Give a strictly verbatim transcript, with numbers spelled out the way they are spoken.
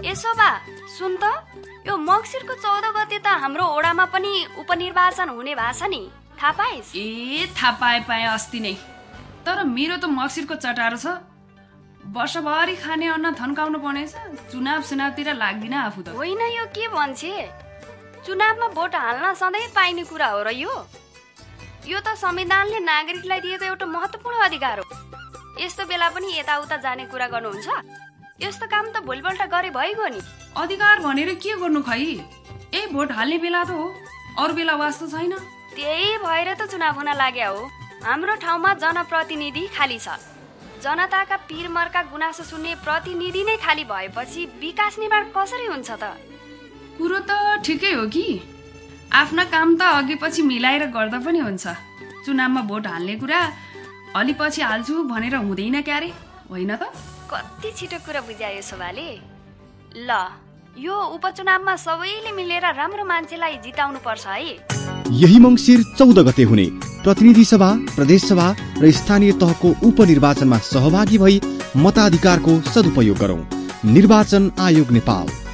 यसो बा सुन त, यो मक्सिरको चौध गते त हाम्रो ओडामा पनि उपनिर्वाचन हुने भएको छ नि, थाहा पाइस्? ए थाहा पाए पाए अस्ति नै, तर मेरो त मक्सिरको चटारो छ। वर्षभरि खाने अन्न थन्काउनु पर्नेछ, चुनाव सुनावतिर लाग्दिन आफू त। होइन, यो के भन्छे, चुनावमा भोट हाल्न सधैँ पाइने कुरा हो र यो यो त संविधानले नागरिकलाई दिएको एउटा महत्त्वपूर्ण अधिकार हो। यस्तो बेला पनि यताउता जाने कुरा गर्नुहुन्छ? यस्तो काम त भोलिपल्ट गरे भइगयो नि। अधिकार भनेर के गर्नु खै, ए भोट हाल्ने बेला त हो, अरू बेला वास्तो छैन। त्यही भएर त चुनाव हुन लाग्या हो। हाम्रो ठाउँमा जनप्रतिनिधि खाली छ, जनताका पीरमर्का गुनासो सुन्ने प्रतिनिधि नै खाली भएपछि विकास निर्माण कसरी हुन्छ त? कुरो त ठिकै हो कि, आफ्ना काम त अघि पछि मिलाएर गर्दा पनि हुन्छ। चुनावमा भोट हाल्ने कुरा अलि पछि हाल्छु भनेर हुँदैन क्यारे, होइन त? कति छिटो कुरा बुझायो शोभाले। ल, यो उपचुनावमा सबैले मिलेर राम्रो मान्छेलाई जिताउनु पर्छ है। यही मङ्सिर चौध गते हुने प्रतिनिधि सभा, प्रदेश सभा र स्थानीय तहको उपनिर्वाचनमा सहभागी भई मताधिकारको सदुपयोग गरौं। निर्वाचन आयोग नेपाल।